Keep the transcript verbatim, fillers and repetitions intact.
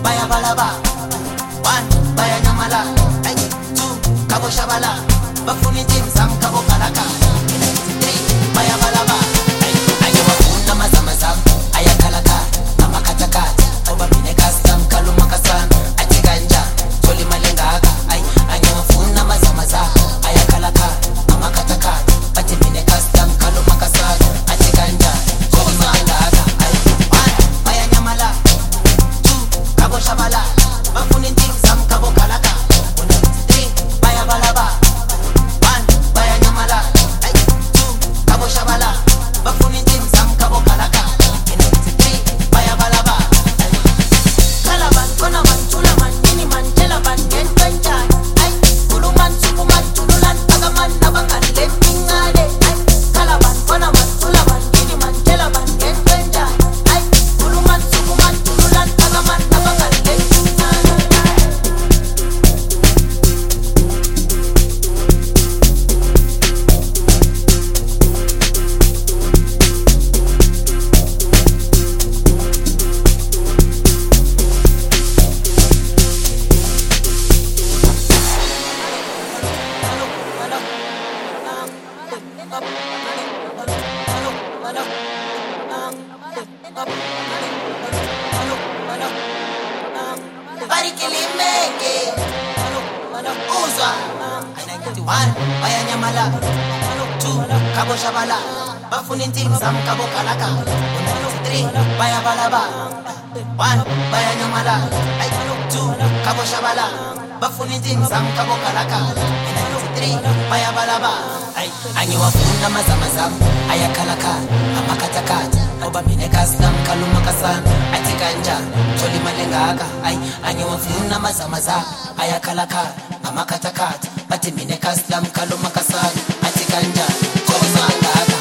baya balaba. One, baya nyamala. Ay, two, kabo shabala. Bafuni team sam kabo kalaka. Three, baya balaba. Ay, ay wafuna mazama zam. Aya kalaka, mama katakata. Oba mine custom kaluma kasan. Ati ganja, toli malengaka. Ay, ay wafuna mazama zam. Aya kalaka, mama katakata. Ati mine custom kaluma kasan. Ati ganja, toli malengaka. Ay, one, baya nyamala. Two, kabo shabala. Bafuni team sam kabo kalaka. Three, baya balaba. One, baya nyamala. Ay, two, kabo shabala. Bafuni team sam kabo kalaka. Three, baya balaba. Kalaban, konaman, tulaman, miniman, telaban, gen ganjan. Ay, kuluman, sukuman, tululan, agaman, nabangan, letingade. Ay, kalaban, konaman, tulaman, miniman, telaban, gen ganjan. Ay, kuluman, sukuman, tululan, agaman, nabangan, letingade. Barikilimeke uzwa one baya nyamala two kabo shabala bafuni team sam kabo kalaka three baya balaba one baya nyamala ay two kabo shabala bafuni team sam kabo kalaka three baya balaba ay anyi wafuna mazama zam aya kalaka amakatakata oba mine custom kaluma kasan ati ganja toli malengaka ay anyi wafuna mazama zam aya kalaka amakatakata ati mine custom kaluma kasan ati ganja toli malengaka